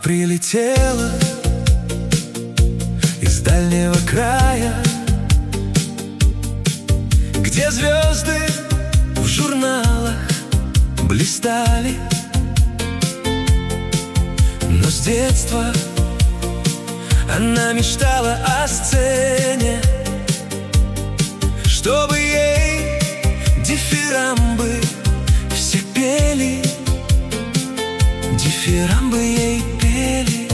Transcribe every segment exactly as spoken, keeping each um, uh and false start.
прилетела из дальнего края, где звезды в журналах блистали. Но с детства она мечтала о сцене, чтобы ей дифирамбы все пели, дифирамбы ей пели.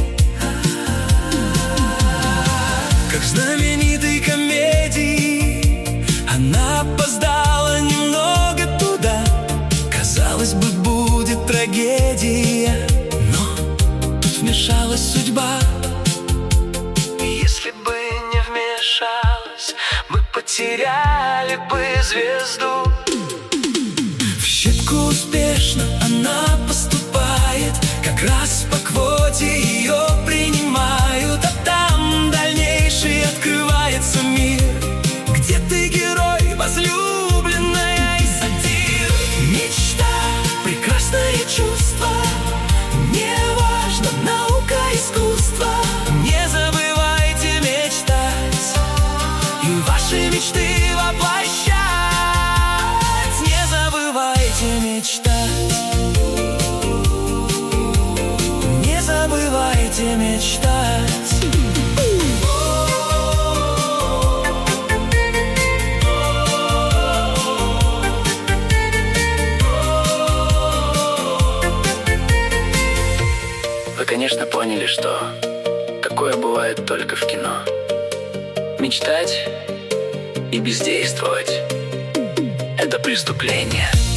Как в знаменитой комедии она опоздала немного туда. Казалось бы, будет трагедия, но тут вмешалась судьба. Если бы не вмешалась, мы потеряли бы звезду. В щепку успешно она поступает, как раз по квоте ее принимают. А там дальнейший открывается мир, где ты герой, возлюбленная и сатир. Мечта, прекрасное чувство, неважно, наука, искусство. Не забывайте мечтать и ваши мечты воплощать. Не забывайте мечтать, не забывайте мечтать. Вы, конечно, поняли, что такое бывает только в кино. Мечтать и бездействовать — это преступление.